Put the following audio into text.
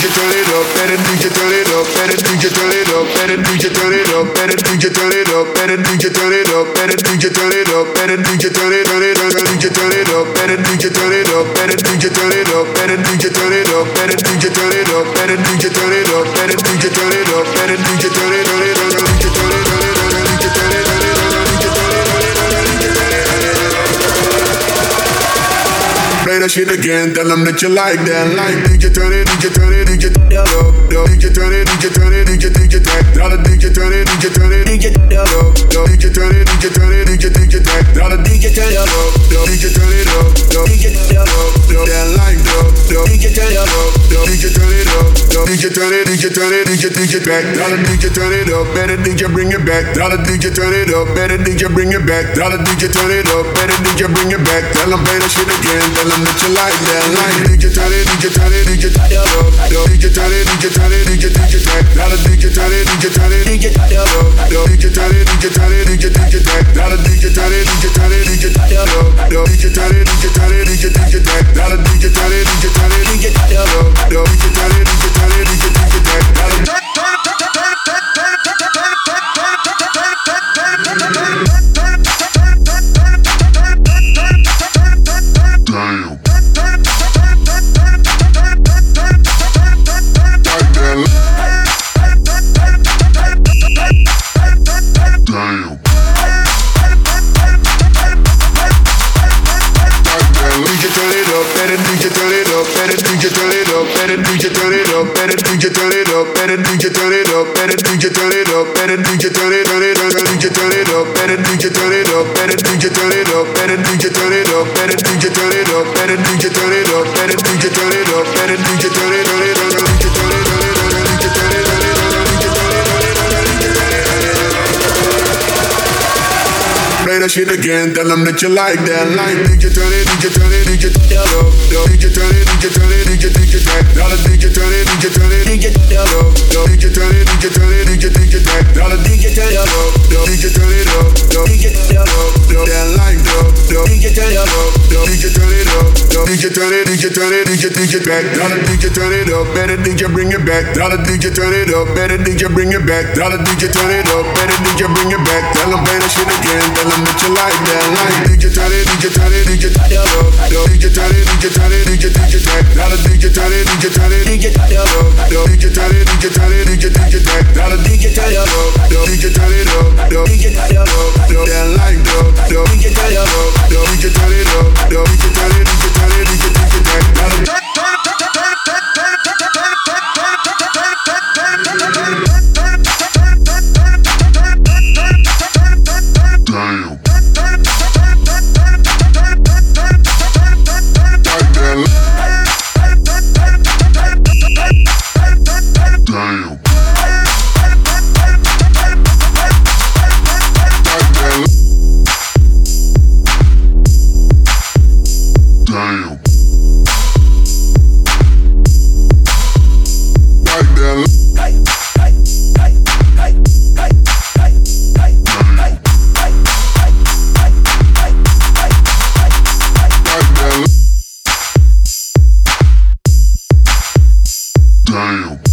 DJ turn it up, better DJ turn it up, better DJ turn it up, better DJ turn it up, better DJ turn it up, better DJ turn it up, better DJ turn it up, better DJ turn it up, DJ turn it up, better DJ turn it up, better DJ turn it up, better DJ turn it up, better DJ turn it up, better DJ turn it up, better DJ turn it up, better DJ turn it up, DJ turn it up. Play that shit again, tell them that you like that. Like DJ turn it, DJ turn it, DJ turn it up. DJ turn it, DJ turn it, DJ tech. Dollar DJ turn it, DJ turn it, DJ turn it up. DJ turn it, DJ turn it, DJ tech. Dollar DJ turn it up. DJ turn it up. DJ turn it up. That like up. DJ turn it up. DJ turn it up. DJ turn it, DJ turn it, DJ tech. Dollar DJ turn it up. Better DJ bring it back. Dollar DJ turn it up. Better DJ bring it back. Dollar DJ turn it up. Better DJ bring it back. Tell them play that shit again. Tell them that you like that. Like DJ turn it, DJ turn it, DJ turn it up. DJ turn it, DJ turn it, DJ tech. Dollar DJ turn it, DJ turn it, DJ turn it up. DJ turn it, DJ turn it, DJ tech. Dollar DJ turn it, DJ turn it, DJ turn it up. DJ turn it, DJ turn it, DJ tech. Dollar DJ turn it, DJ turn it, DJ turn it up. DJ turn it, DJ turn it, DJ tech. Play that shit again, tell them that you like that. Like DJ turn it, DJ turn it, DJ turn it up. DJ turn it, DJ turn it, DJ tech. Dollar DJ turn it, DJ turn it, DJ turn it up. DJ turn it, DJ turn it, DJ tech. Dollar DJ turn it up. DJ turn it up. DJ turn it up. That like up. DJ turn it up. DJ turn it up. DJ turn it, DJ turn it, DJ tech. Dollar DJ turn it up. Better DJ bring it back. Dollar DJ turn it up. Better DJ bring it back. Dollar DJ turn it up. Better DJ bring it back. Tell them play that shit again. Tell them that you like that. Like DJ turn it, DJ turn it, DJ turn it up. DJ turn it, DJ turn it, DJ tech. Dollar DJ turn it, DJ turn it, DJ turn it up. DJ turn it, DJ turn it, DJ tech. Dollar DJ turn it up. DJ turn it up. DJ turn it up. That like up. DJ turn it up. DJ turn it up. DJ turn it, DJ turn it, DJ tech. Damn.